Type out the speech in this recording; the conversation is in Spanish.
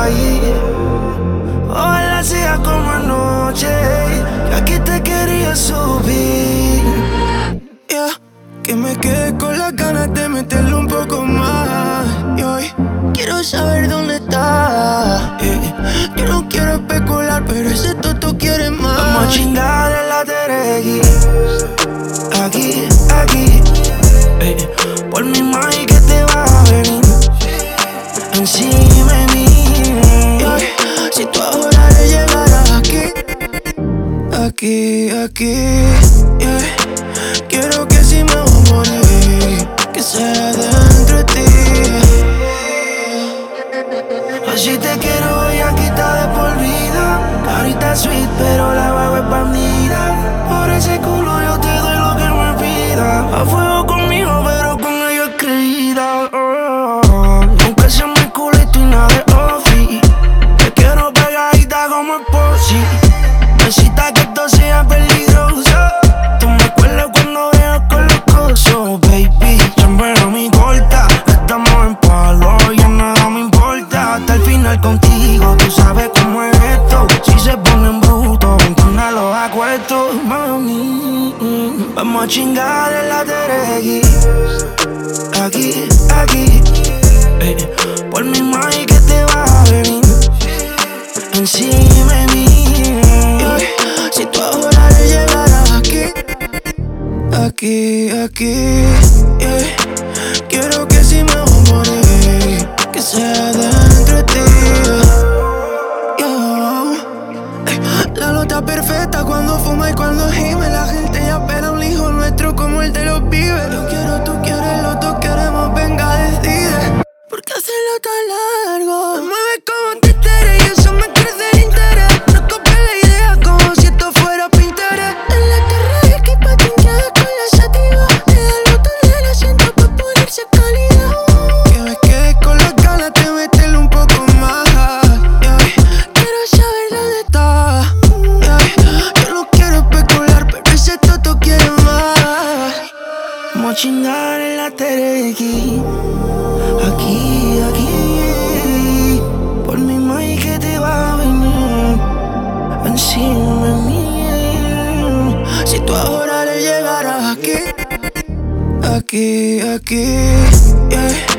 ahí. Ojalá sea como anoche, que aquí te quería subir. Yeah, que me quedé con las ganas de meterlo un poco más. Y hoy quiero saber dónde estás. Yo no quiero especular, pero ese toto quiere más. Vamos a chingar en la Teregui. Aquí, aquí. Por mi maíz que te va a venir encima de mí. Si tú ahora le llegaras aquí, aquí, aquí, yeah. Quiero que si me voy a morir, que sea dentro de ti. Así te quiero, voy a quitar de por vida. Ahorita sweet, pero la beba es bandida. Por ese culo yo te doy lo que me pidas. A fuego conmigo, pero con ella es creída. Nunca sea mi culito y nada de ofi. Te quiero pegadita como el posi. Necesita que esto sea peligroso. Tú me acuerdas cuando veas con los cosos, baby. Siempre no me importa. Estamos en palo, ya nada me importa. Hasta el final contigo, tú sabes cómo es esto. Si se ponen brutos, entonces los acuesto, mami. Vamos a chingar en la Teregui. Aquí, aquí. Por mi maíz que te va a venir encima de mí. Si tú ahora le llegaras aquí, aquí, aquí, yeah. Quiero que si me voy a morir, que sea dentro de ti. La nota perfecta cuando fuma y cuando gime. La gente ya espera un hijo nuestro como el de los pibes. Yo quiero, tú quieres, los dos queremos, venga, decide. ¿Por qué hacerlo tan largo? Me mueves como títere y eso me crece el interés. No copies la idea como si esto fuera Pinterest. En la terraza que patinqueada con la sativa. Le da el botón del asiento pa' ponerse cálida. Que me quedé con las ganas de meterle un poco más. Quiero saber dónde estás. Yo no quiero especular, pero ese toto quiere más. Vamos a chingar en la Teregui. Aquí, aquí. Por mi maíz que te va a venir encima de mí. Si tú ahora le llegaras aquí, aquí, aquí, yeah.